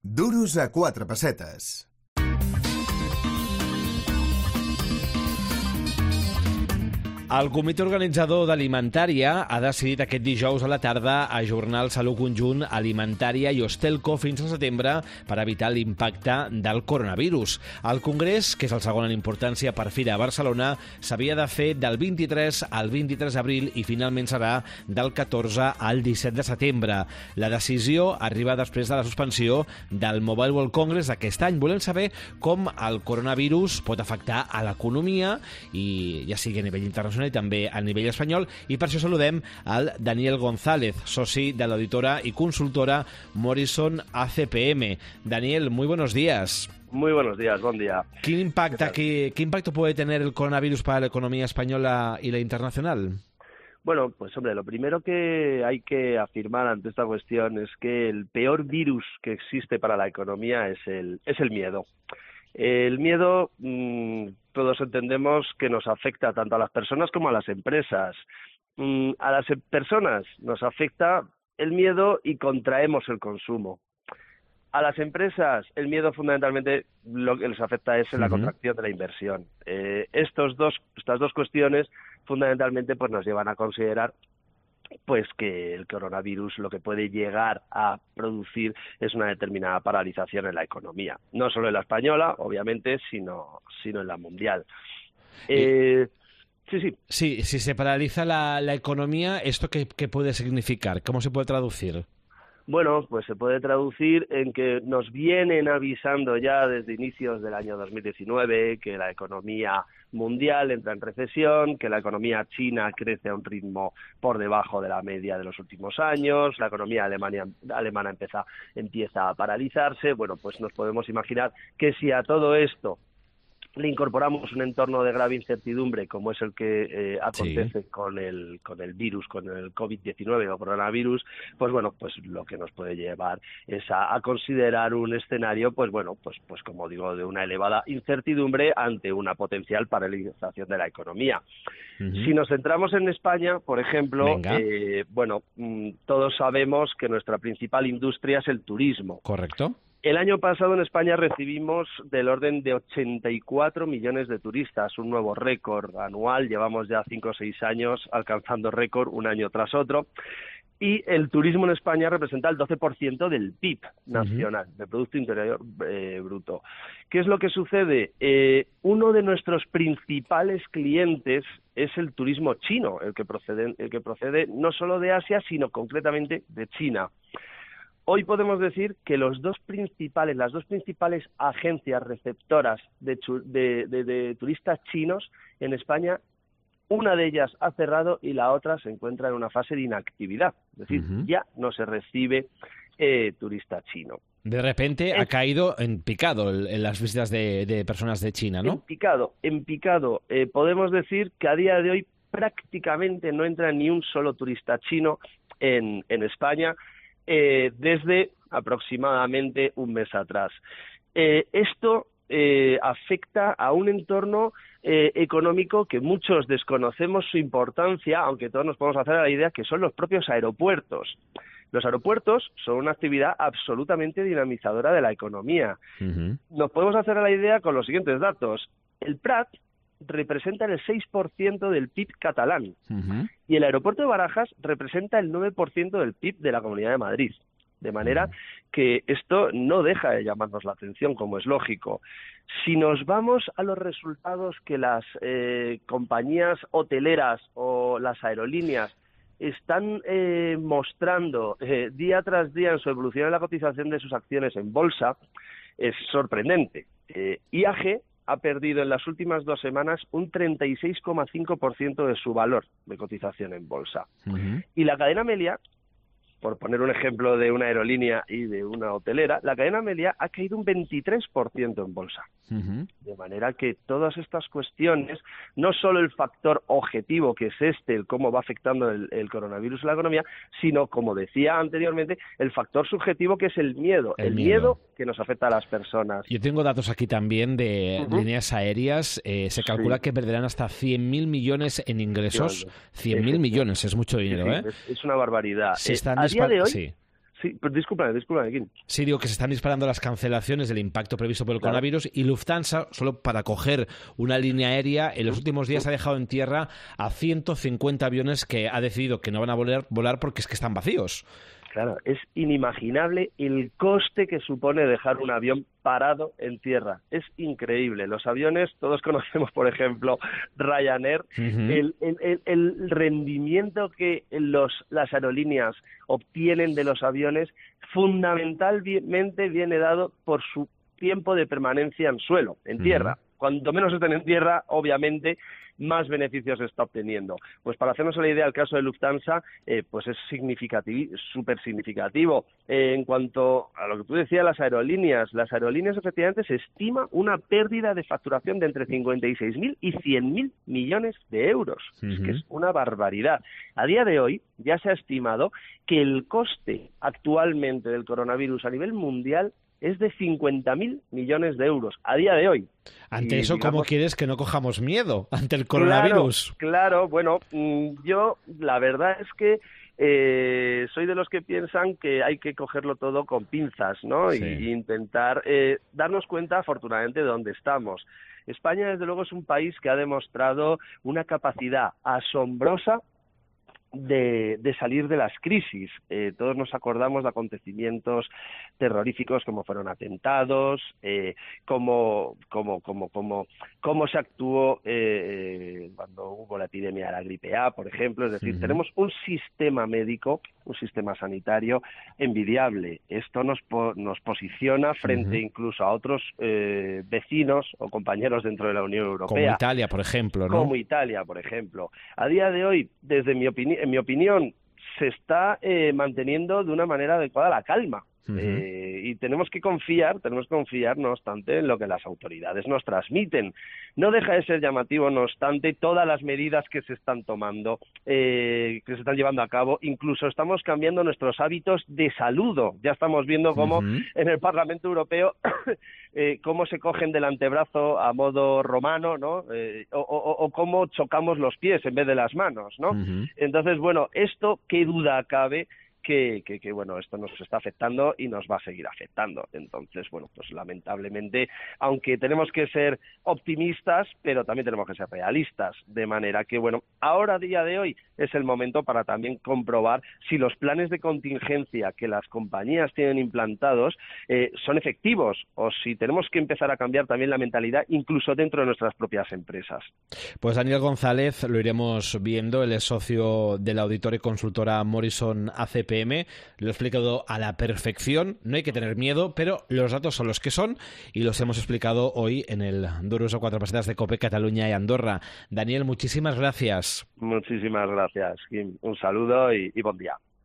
Duros a 4 pessetes. El comitè organitzador d'Alimentària ha decidit aquest dijous a la tarda ajornar el Salut Conjunt Alimentària i Hostelco fins al setembre per evitar l'impacte del coronavirus. El congrés, que és el segon en importància per Fira a Barcelona, s'havia de fer del 23 al 23 d'abril i finalment serà del 14 al 17 de setembre. La decisió arriba després de la suspensió del Mobile World Congress d'aquest any. Volem saber com el coronavirus pot afectar a l'economia, i ja sigui a nivell internacional i també a nivell espanyol, i per això saludem al Daniel González, soci de l'editora y consultora Morrison ACPM. Daniel, muy buenos días. Muy buenos días, buen día. ¿Qué impacto puede tener el coronavirus para la economía española y la internacional? Bueno, pues hombre, lo primero que hay que afirmar ante esta cuestión es que el peor virus que existe para la economía es el miedo. El miedo, todos entendemos que nos afecta tanto a las personas como a las empresas. A las personas nos afecta el miedo y contraemos el consumo. A las empresas, el miedo fundamentalmente lo que les afecta es la contracción de la inversión. Estas dos cuestiones fundamentalmente pues nos llevan a considerar pues que el coronavirus lo que puede llegar a producir es una determinada paralización en la economía. No solo en la española, obviamente, sino en la mundial. Sí. Sí, si se paraliza la economía, ¿esto qué puede significar? ¿Cómo se puede traducir? Bueno, pues se puede traducir en que nos vienen avisando ya desde inicios del año 2019 que la economía mundial entra en recesión, que la economía china crece a un ritmo por debajo de la media de los últimos años, la economía alemana empieza a paralizarse. Bueno, pues nos podemos imaginar que si a todo esto le incorporamos un entorno de grave incertidumbre como es el que acontece con el virus, con el COVID-19 o coronavirus, pues bueno, pues lo que nos puede llevar es a considerar un escenario, pues bueno, pues como digo, de una elevada incertidumbre ante una potencial paralización de la economía. Si nos centramos en España, por ejemplo, todos sabemos que nuestra principal industria es el turismo. Correcto. El año pasado en España recibimos del orden de 84 millones de turistas, un nuevo récord anual. Llevamos ya 5 o 6 años alcanzando récord un año tras otro. Y el turismo en España representa el 12% del PIB nacional, del Producto Interior Bruto. ¿Qué es lo que sucede? Uno de nuestros principales clientes es el turismo chino, el que procede no solo de Asia, sino concretamente de China. Hoy podemos decir que las dos principales agencias receptoras de turistas chinos en España, una de ellas ha cerrado y la otra se encuentra en una fase de inactividad. Es decir, ya no se recibe turista chino. De repente ha caído en picado en las visitas de personas de China, ¿no? En picado. Podemos decir que a día de hoy prácticamente no entra ni un solo turista chino en España, desde aproximadamente un mes atrás. Esto afecta a un entorno económico que muchos desconocemos su importancia, aunque todos nos podemos hacer a la idea que son los propios aeropuertos. Los aeropuertos son una actividad absolutamente dinamizadora de la economía. Nos podemos hacer a la idea con los siguientes datos. El Prat representa el 6% del PIB catalán y el aeropuerto de Barajas representa el 9% del PIB de la Comunidad de Madrid. De manera que esto no deja de llamarnos la atención, como es lógico. Si nos vamos a los resultados que las compañías hoteleras o las aerolíneas están mostrando día tras día en su evolución en la cotización de sus acciones en bolsa, es sorprendente. IAG ha perdido en las últimas 2 semanas un 36,5% de su valor de cotización en bolsa. Y la cadena Meliá, por poner un ejemplo de una aerolínea y de una hotelera, la cadena Meliá ha caído un 23% en bolsa. De manera que todas estas cuestiones, no solo el factor objetivo, que es el cómo va afectando el coronavirus a la economía, sino, como decía anteriormente, el factor subjetivo, que es el miedo. El miedo que nos afecta a las personas. Yo tengo datos aquí también de líneas aéreas. Se calcula que perderán hasta 100.000 millones en ingresos. 100.000 millones, es mucho dinero, ¿eh? Es una barbaridad. Se están a día de hoy, Sí, pero discúlpame, Kim. Sí, digo que se están disparando las cancelaciones del impacto previsto por el coronavirus y Lufthansa, solo para coger una línea aérea, en los últimos días ha dejado en tierra a 150 aviones que ha decidido que no van a volar porque es que están vacíos. Claro, es inimaginable el coste que supone dejar un avión parado en tierra. Es increíble. Los aviones, todos conocemos, por ejemplo, Ryanair, el rendimiento que las aerolíneas obtienen de los aviones fundamentalmente viene dado por su tiempo de permanencia en suelo, en tierra. Cuanto menos estén en tierra, obviamente, más beneficios se está obteniendo. Pues para hacernos la idea, el caso de Lufthansa, pues es súper significativo. En cuanto a lo que tú decías, las aerolíneas efectivamente se estima una pérdida de facturación de entre 56.000 y 100.000 millones de euros. Es que es una barbaridad. A día de hoy ya se ha estimado que el coste actualmente del coronavirus a nivel mundial es de 50.000 millones de euros a día de hoy. Ante eso, ¿cómo quieres que no cojamos miedo ante el coronavirus? Claro, bueno, yo la verdad es que soy de los que piensan que hay que cogerlo todo con pinzas, ¿no? Sí. Y intentar darnos cuenta, afortunadamente, de dónde estamos. España, desde luego, es un país que ha demostrado una capacidad asombrosa de salir de las crisis. Todos nos acordamos de acontecimientos terroríficos como fueron atentados, cómo se actuó cuando hubo la epidemia de la gripe A, por ejemplo. Es decir, tenemos un sistema médico, un sistema sanitario envidiable. Esto nos posiciona frente incluso a otros vecinos o compañeros dentro de la Unión Europea. Como Italia, por ejemplo, ¿no? Como Italia, por ejemplo. A día de hoy, en mi opinión, se está manteniendo de una manera adecuada la calma. Y tenemos que confiar, no obstante, en lo que las autoridades nos transmiten. No deja de ser llamativo, no obstante, todas las medidas que se están tomando, que se están llevando a cabo. Incluso estamos cambiando nuestros hábitos de saludo. Ya estamos viendo cómo en el Parlamento Europeo cómo se cogen del antebrazo a modo romano, ¿no? O cómo chocamos los pies en vez de las manos, ¿no? Entonces, bueno, esto, qué duda cabe que bueno, esto nos está afectando y nos va a seguir afectando. Entonces, bueno, pues lamentablemente, aunque tenemos que ser optimistas, pero también tenemos que ser realistas, de manera que, bueno, ahora, a día de hoy, es el momento para también comprobar si los planes de contingencia que las compañías tienen implantados son efectivos, o si tenemos que empezar a cambiar también la mentalidad, incluso dentro de nuestras propias empresas. Pues Daniel González, lo iremos viendo, él es socio de la auditora y consultora Morrison ACPM, lo he explicado a la perfección, no hay que tener miedo, pero los datos son los que son y los hemos explicado hoy en el Duros o Cuatro Pesetas de COPE Cataluña y Andorra. Daniel, muchísimas gracias. Muchísimas gracias, Kim. Un saludo y buen día.